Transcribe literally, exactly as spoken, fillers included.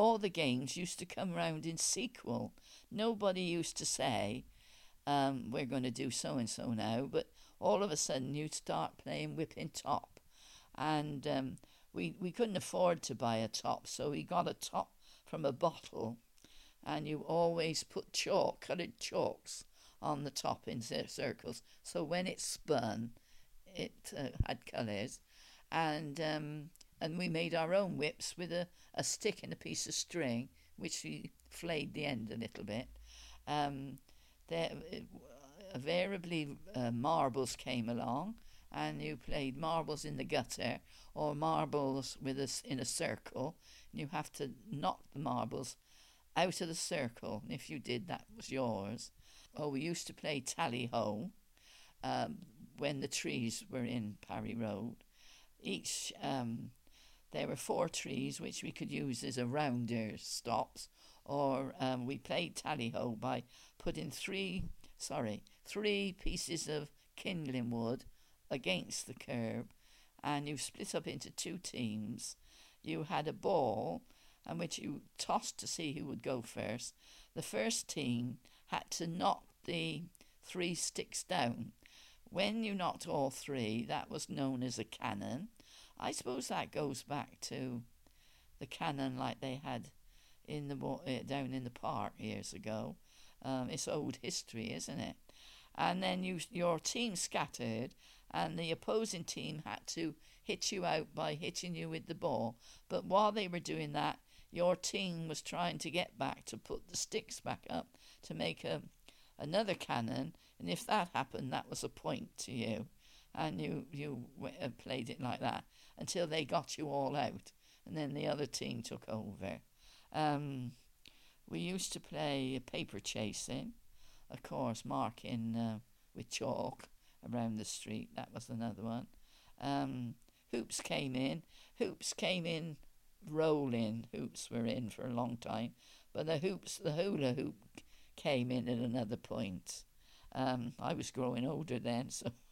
all the games used to come round in sequel. Nobody used to say, um, we're going to do so and so now, but all of a sudden you'd start playing whipping top. And um, we, we couldn't afford to buy a top, so we got a top from a bottle, and you always put chalk, coloured chalks, on the top in circles. So when it spun, it uh, had colours, and um, and we made our own whips with a, a stick and a piece of string, which we flayed the end a little bit. Um, there, invariably, uh, marbles came along, and you played marbles in the gutter or marbles with us in a circle. And you have to knock the marbles out of the circle, and if you did, that was yours. Oh, we used to play tally ho um, when the trees were in Parry Road. Each um, there were four trees which we could use as a rounder stops, or um, we played tally ho by putting three sorry three pieces of kindling wood against the curb, and you split up into two teams. You had a ball, and which you tossed to see who would go first. The first team had to knock the three sticks down. When you knocked all three, that was known as a cannon. I suppose that goes back to the cannon like they had in the uh, down in the park years ago. Um, it's old history, isn't it? And then you, your team scattered, and the opposing team had to hit you out by hitting you with the ball. But while they were doing that, your team was trying to get back to put the sticks back up to make a another cannon, and if that happened, that was a point to you, and you you uh, played it like that until they got you all out, and then the other team took over. Um, we used to play paper chasing, of course, marking uh, with chalk around the street. That was another one. Um, hoops came in. Hoops came in rolling. Hoops were in for a long time, but the hoops, the hula hoop, came in at another point. Um, I was growing older then, so